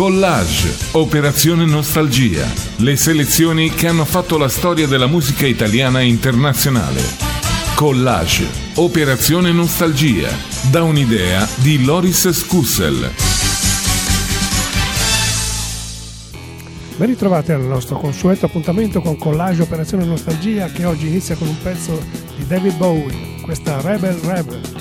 Collage, Operazione Nostalgia, le selezioni che hanno fatto la storia della musica italiana e internazionale. Collage, Operazione Nostalgia, da un'idea di Loris Scussel. Ben ritrovati al nostro consueto appuntamento con Collage Operazione Nostalgia, che oggi inizia con un pezzo di David Bowie, questa Rebel Rebel.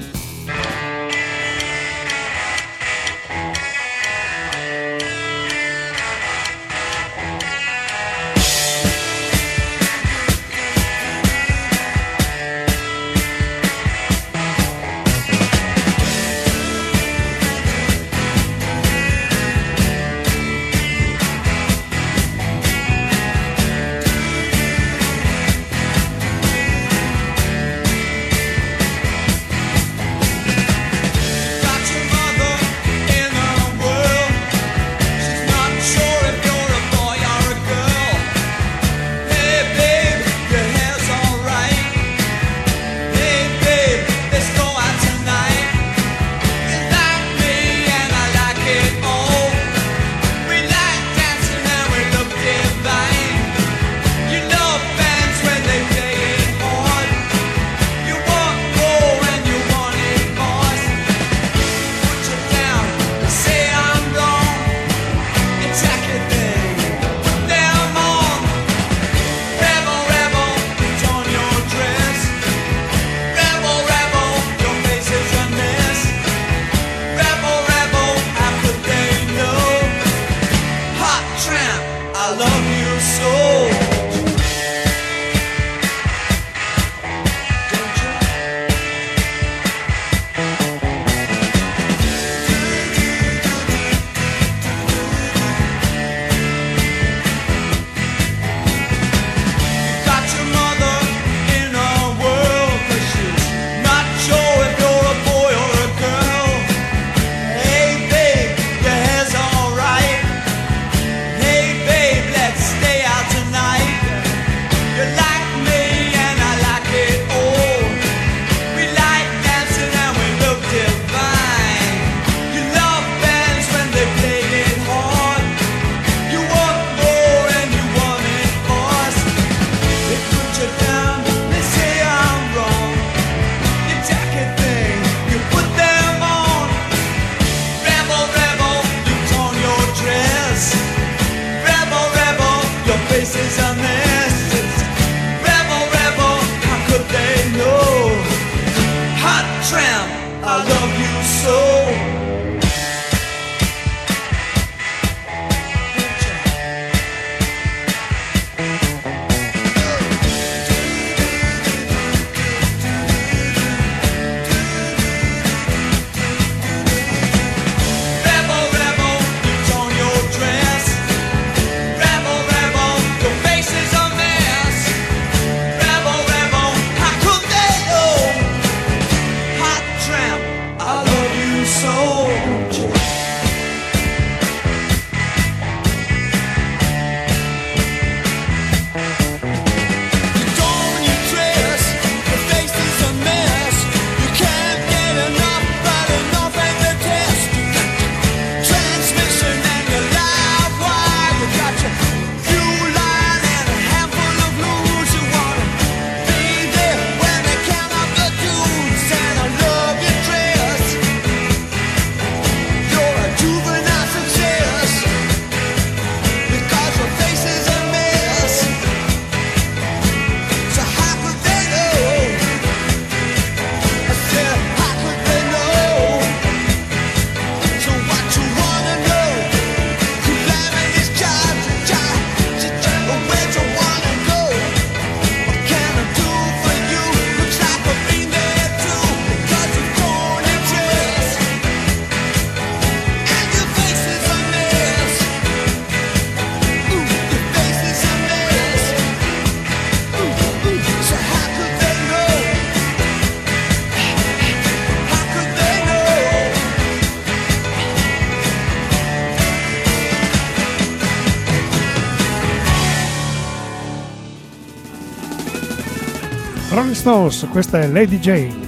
Rolling Stones, questa è Lady Jane.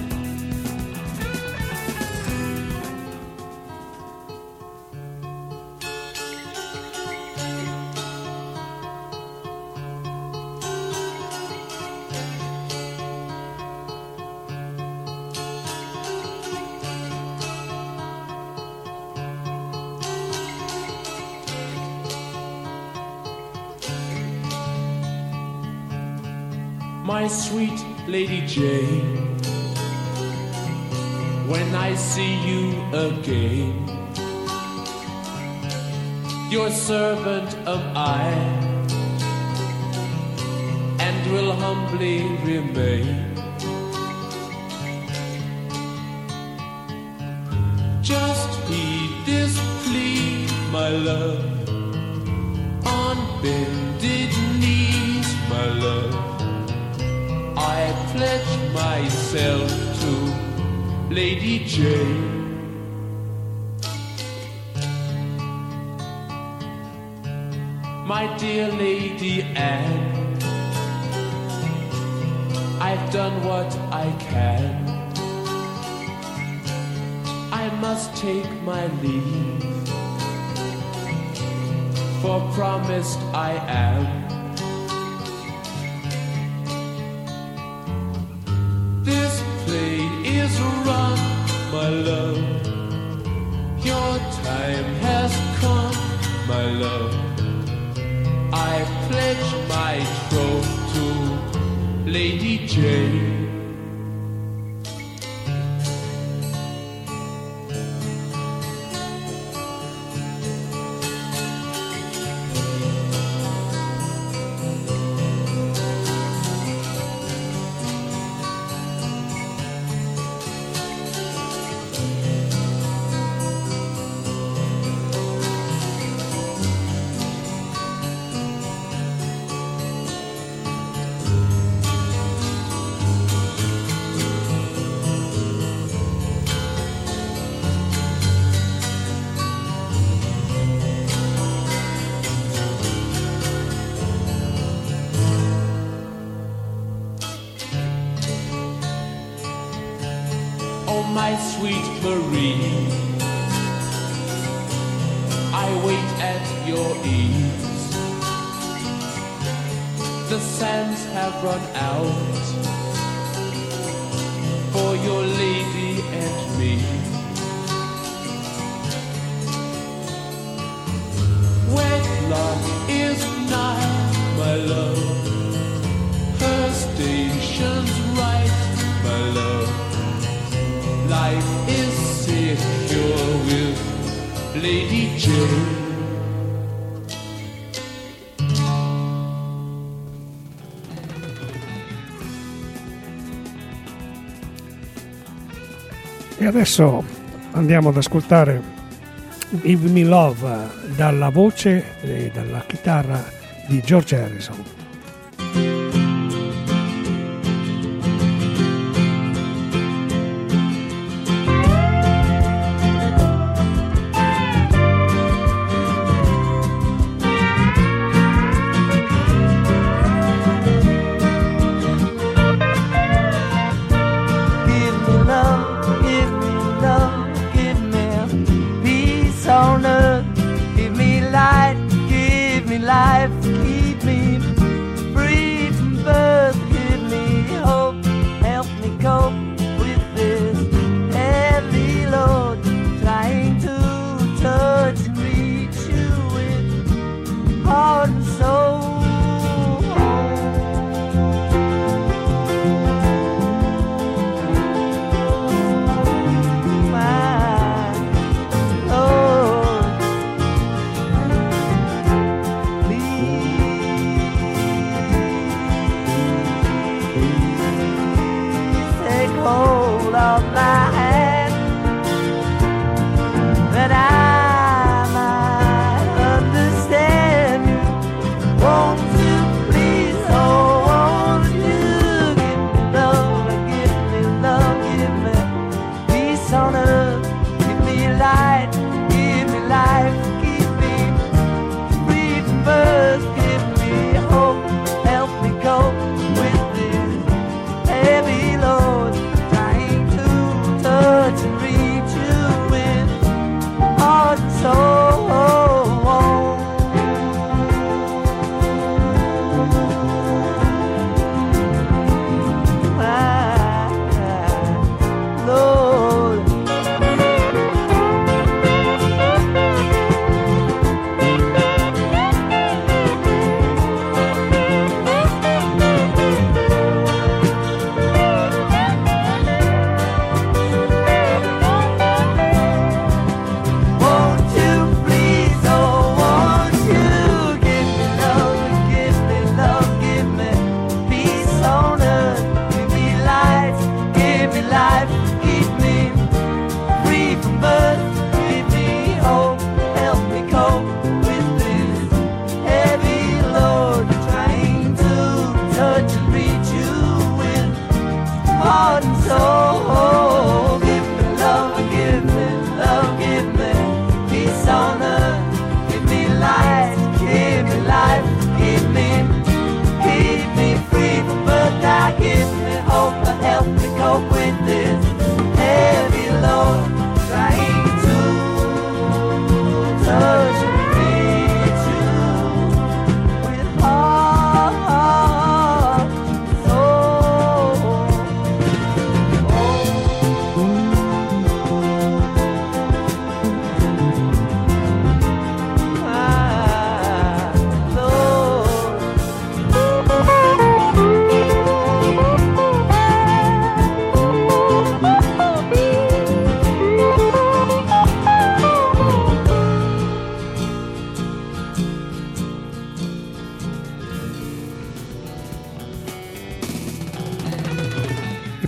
my sweet Lady Jane, when I see you again, your servant am I, and will humbly remain. Just heed this plea, my love, on bended knees, my love, I pledge myself to Lady Jane. My dear Lady Anne, I've done what I can. I must take my leave, for promised I am. This play is run, my love, your time has come, my love. I pledge my troth to Lady Jane. My sweet Marie, I wait at your ease. The sands have run out for your lady and me. Wedlock is nigh, my love, her station's right, my love. Life is secure with Lady Jane. E adesso andiamo ad ascoltare Give Me Love dalla voce e dalla chitarra di George Harrison. Life, keep me free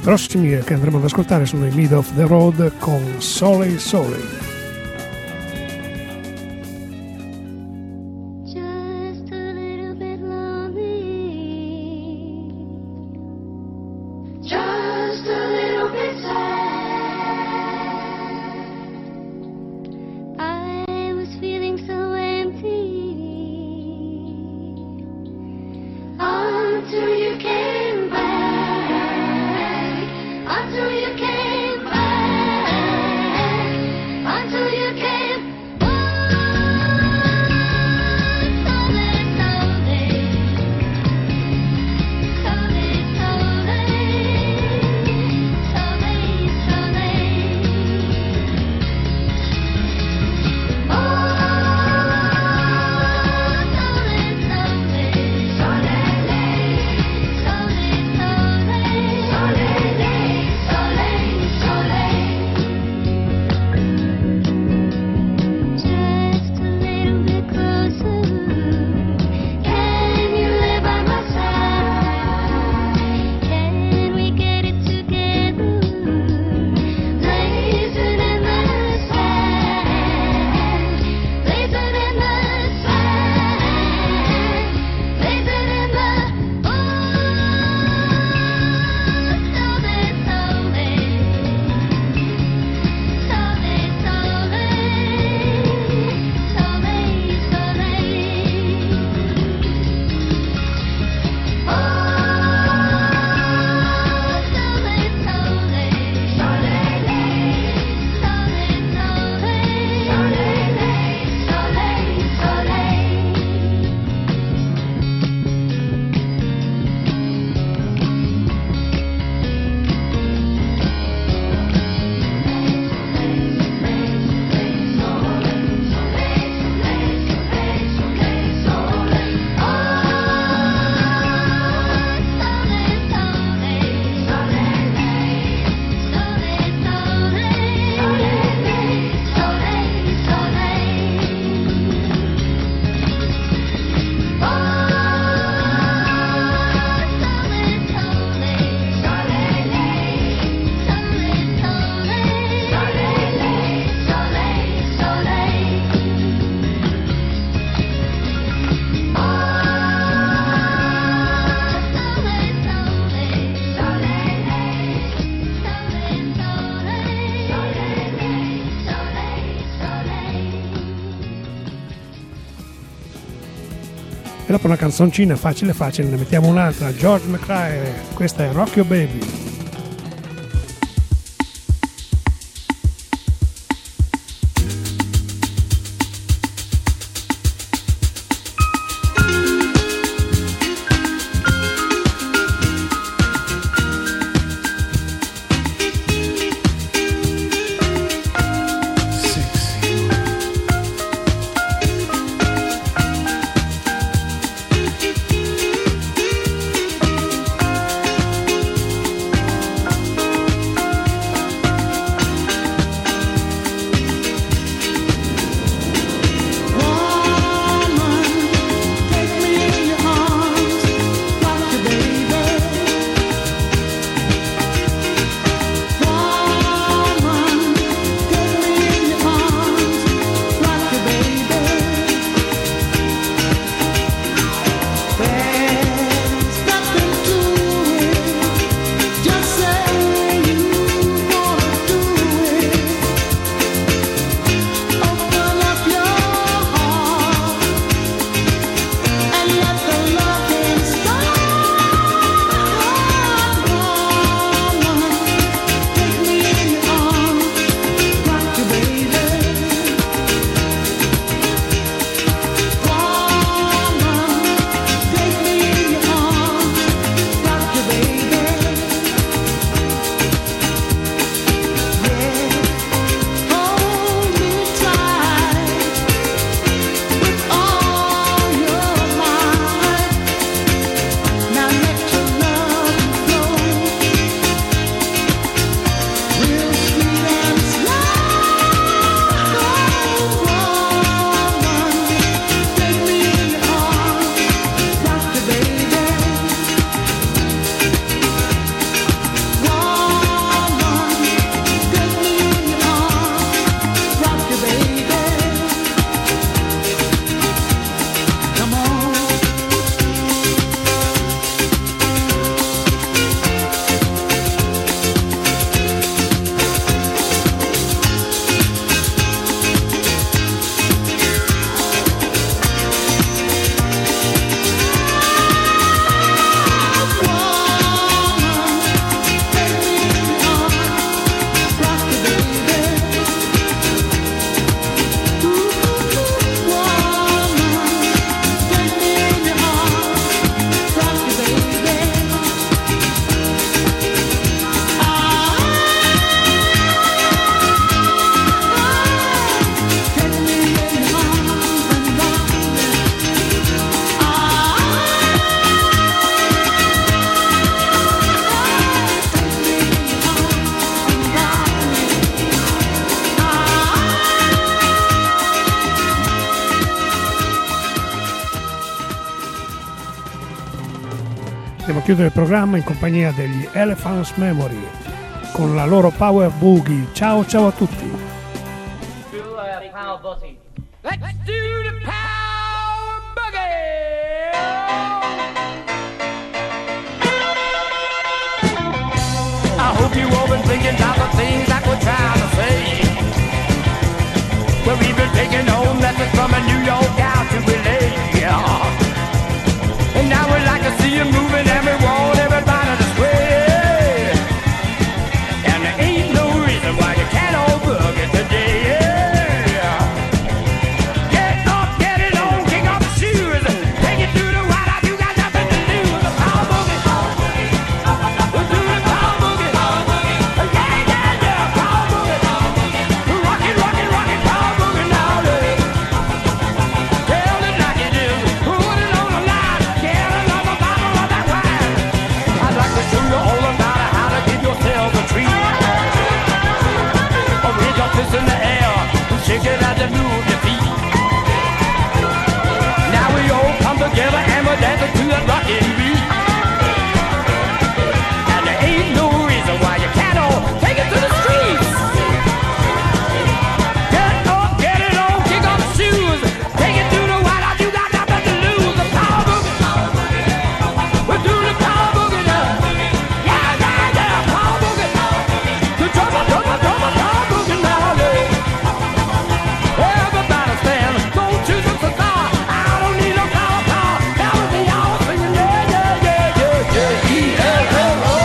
prossimi che andremo ad ascoltare sono i Mid of the Road con Soleil Soleil. E dopo una canzoncina facile facile ne mettiamo un'altra, George McRae, questa è Rock Your Baby. Andiamo a chiudere il programma in compagnia degli Elephants Memory con la loro Power Boogie. Ciao ciao a tutti. Let's do the Power Boogie. I hope you all been thinking about the things that we're trying to say. Well, we've been taking home lessons from a New York out to LA. And now we like to see you moving and we want everybody to sway. And there ain't no reason why you can't all boogie today. Get up, get it on, kick off the shoes, take it through the white, you got nothing to lose. The Power Boogie, we'll do the Power Boogie, yeah, yeah, yeah, Power Boogie, rockin', rockin', rockin', Power Boogie now, tell it like it is, put it on the line, get another bottle of that wine. I'd like to show you all about how to give yourself a treat. Or raise your fist in the air and shake it as you move your feet. Now we all come together and we're dancing to that rockin' beat. And there ain't no reason why you can't all take it to the streets. Get up, get it on, kick off the shoes, take it to the white house, you got nothing to lose. The Power Boogie, we'll do the Power Boogie now. Yeah, yeah, yeah, Power Boogie. The Power Boogie now, yeah. Everybody stand, don't choose a cigar. I don't need no power. That was the hour singing, yeah, yeah, yeah, yeah, yeah. E-L-L-O.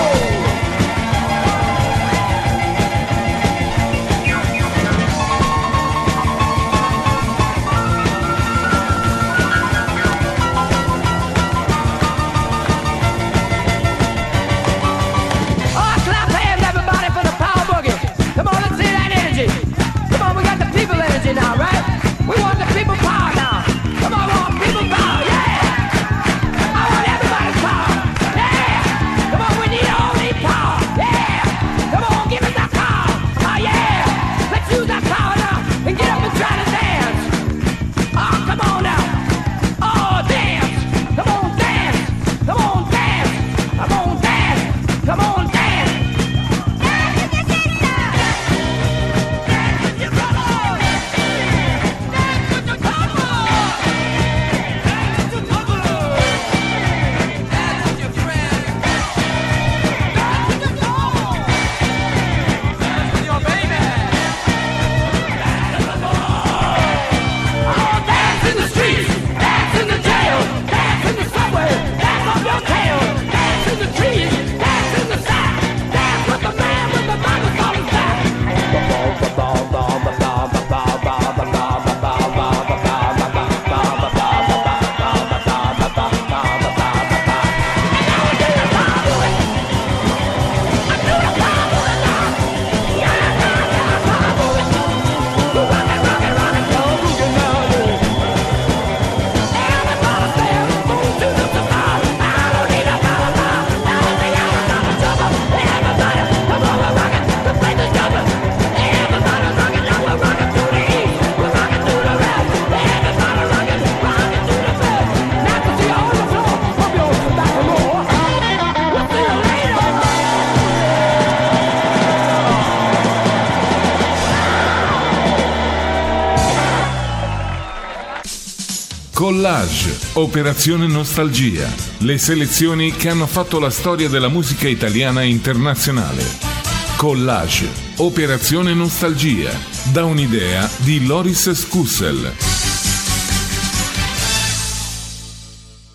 Oh, clap hands, everybody, for the Power Boogie. Come on, let's see that energy. Come on, we got the people energy now, right? We want the people power now. Come on, we want people power, yeah. I want everybody's power, yeah. Come on, we all need power, yeah. Come on, give us that power, oh yeah. Let's use that power now and get up and try to dance. Oh, come on now. Oh, dance. Come on, dance. Come on, dance. Come on, dance. Come on, dance. Dance in the streets, dance in the jail, dance in the subway, dance off your tail, dance in the trees, dance in the sack, dance with the man with the money on his back. Collage, Operazione Nostalgia, le selezioni che hanno fatto la storia della musica italiana e internazionale. Collage, Operazione Nostalgia, da un'idea di Loris Scussel.